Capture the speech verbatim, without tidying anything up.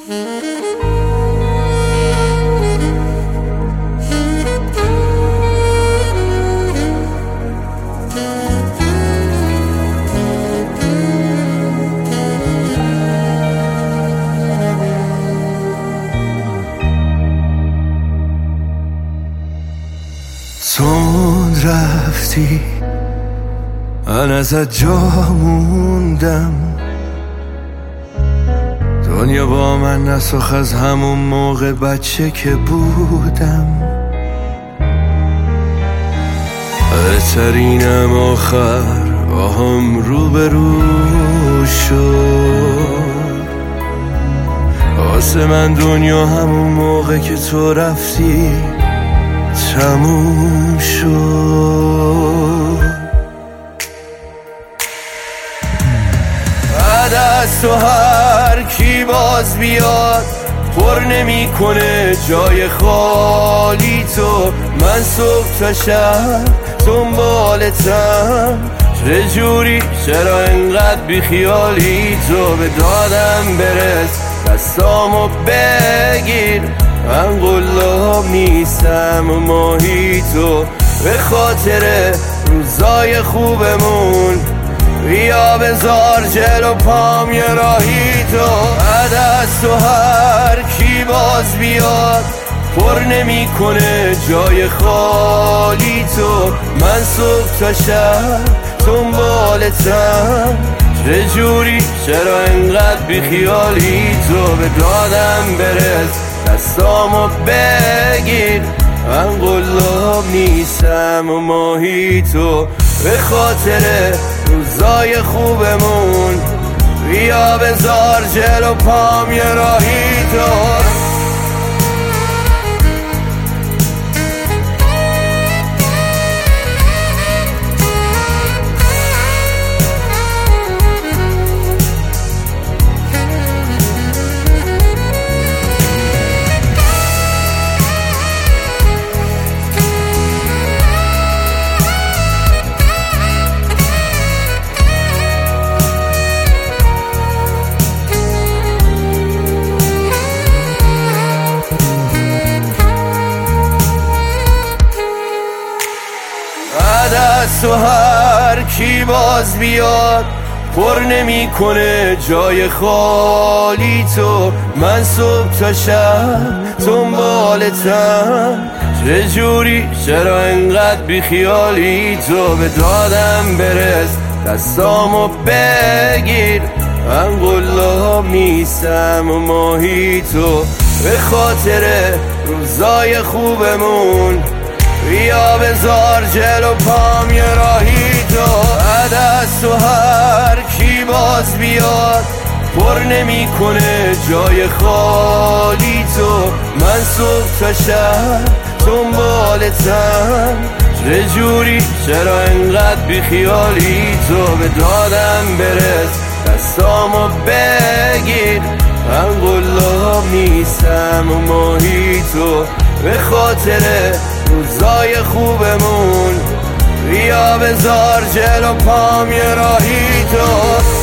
تند رفتی من ازت جا موندم، دنیا با من نساخت از همون موقع بچه که بودم. بهترینم آخر با هم رو به رو شد. واسه من دنیا همون موقع که تو رفتی تموم شد. بعد از تو هر کی باز بیاد پر نمی کنه جای خالی تو. من صبح تا شب دنبالتم، چه جوری چرا انقدر بی خیالی تو. به دادم برس دستامو بگیر، من قلاب نیستم و ماهی تو. به خاطر روزای خوبمون بیا بذار جلو پام یه راهی تو. بعد از تو هر کی باز بیاد پر نمی کنه جای خالی تو. من صبح تا شب دنبالتم، چه جوری چرا انقدر بی خیالی تو. به دادم برس دستامو بگیر، من قلاب نیستم و ماهی تو. به خاطر روزای خوبمون بیا بذار جلو پام یه راهی تو. بعد از تو هر کی باز بیاد پر نمی کنه جای خالی تو. من صبح تا شب دنبالتم، چه جوری چرا انقدر بی خیالی تو. به دادم برس دستامو بگیر، من قلاب نیستم و ماهی تو. به خاطر روزای خوبمون بیا بذار جلو پام یه راهی تو. بعد از تو هر کی باز بیاد پر نمی کنه جای خالی تو. من صبح تا شب دنبالتم، چه جوری چرا انقدر بی خیالی تو. به دادم برس دستامو بگیر، من قلاب نیستم و ماهی تو. به خاطر روزای خوبمون بیا بذار جلو پام یه راهی تو.